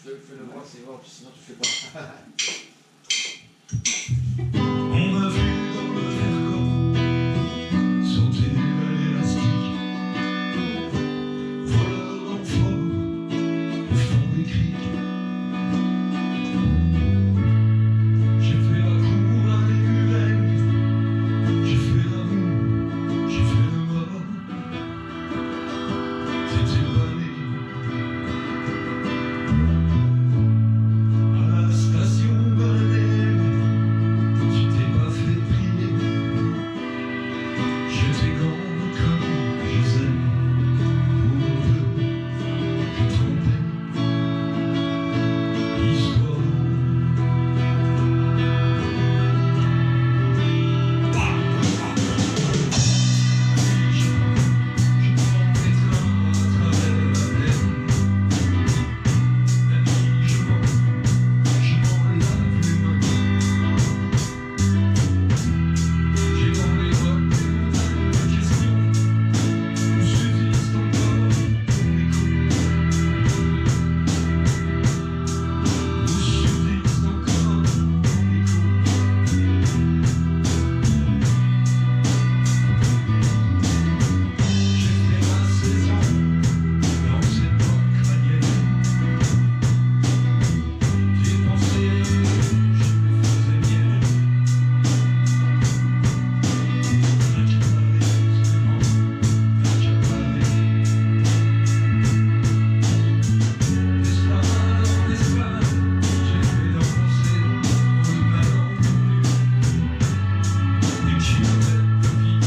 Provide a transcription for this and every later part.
Fais-le voir, c'est voir, sinon tu fais pas. On m'a vu dans le Vercors sauter à l'élastique. Voleur d'enfants au fond des criques. J'ai fait la cour à l'écuelle. J'ai fait l'amour, j'ai fait le mort. T'étais pas né. À la station balnéaire, tu t'es pas fait prier. J'étais grand comme je sais. Pour deux, je trompais. Histoire. Je prends des trains à travers la plaine. La nuit, je m'en lave les mains. J'ai dans les bottes des questions. Où subsiste encore ton écho? Où subsiste encore ton écho? J'ai fait ma saison dans cette boîte crânienne. Tes pensées, je les faisais miennes. Accaparé, seulement accaparé. D'esclave en esclave, j'ai fait danser en allant nu. Des kilomètres de vie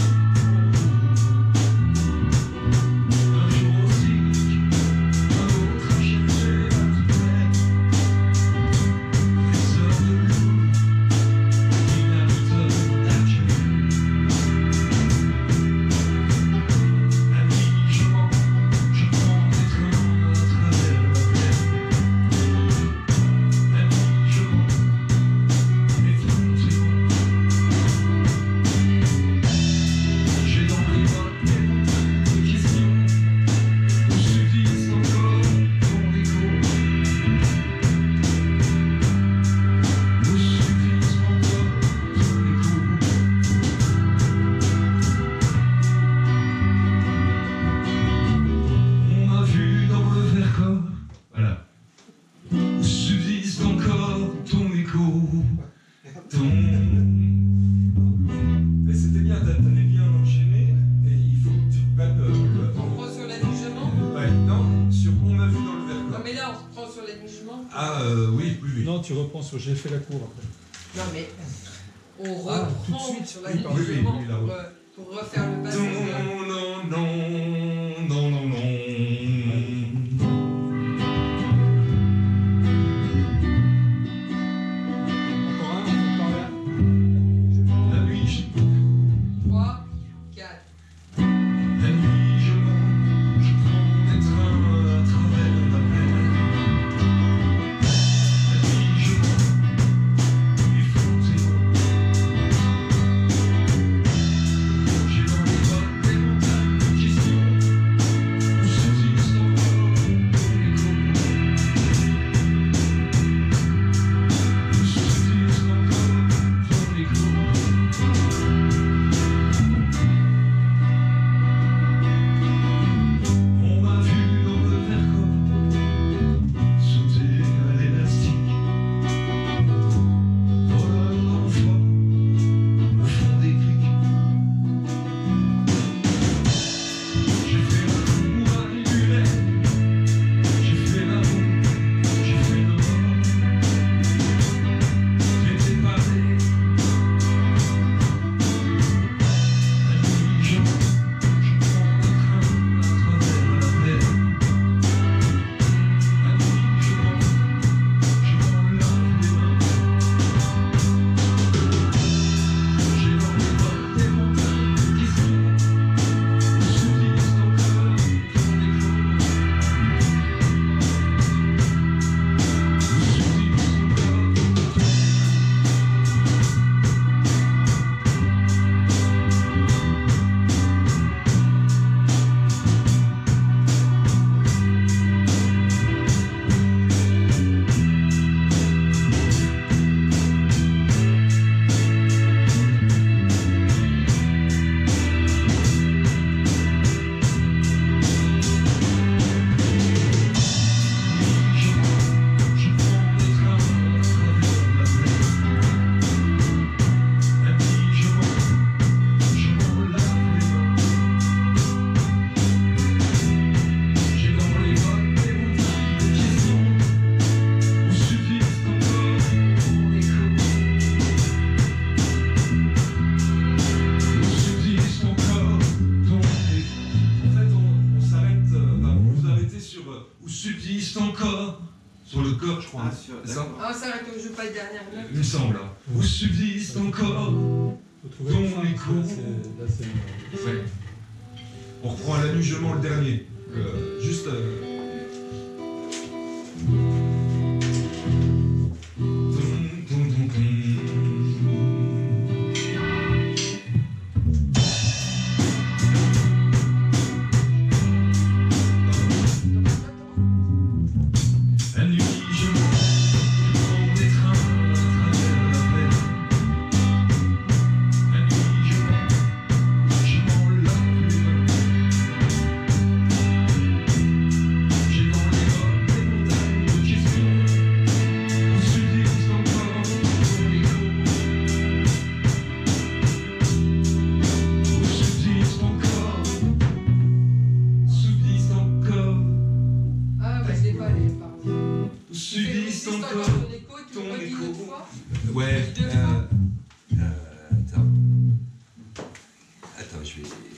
un jour au cycle, un autre à chercher la tourelle. Dresseur de loup, inhabiteur d'accueil. La nuit, je prends des trains à travers la plaine. La nuit, je effrontément. J'ai dans les bottes des montagnes de questions. Où subsiste encore ton écho? Où subsiste encore ton écho? On m'a vu dans le Vercors. Voilà. Où subsiste encore ton écho? Mais c'était bien, t'avais bien enchaîné, et il faut que tu reprennes le. On reprend sur l'alignement. Ouais, non, sur On m'a vu dans le Non Vercors. mais là on reprend sur l'alignement. Ah, oui. Non, tu reprends sur j'ai fait la cour après. Non mais on Ah, reprend tout de suite. sur Oui, pardon. l'alignement Oui, là, pour refaire le passage. Non. Encore un, on parle là. La nuit, je 3, 4. La nuit, je prends des trains à travers la plaine. La nuit, je effrontément. J'ai dans les bottes des montagnes de questions. sur le corps, je crois. Ah, sûr, C'est ça d'accord. Ah, ça, comme je joue pas de dernière note. Il me semble. Là. Où subsiste encore. Faut trouver le Ton fin, écho. là, c'est Ouais. On reprend à l'allugement le dernier. Juste. La nuit, je prends des trains à travers la plaine. La nuit, je m'en la plume. J'ai dans les bras des montagnes de questions. Où subsiste encore ton écho. Où subsiste encore. Subsiste encore. Ah, bah, je l'ai pas, les paroles. Où subsiste encore. ton écho, tu ton le redis écho. une autre fois. Ouais, Tu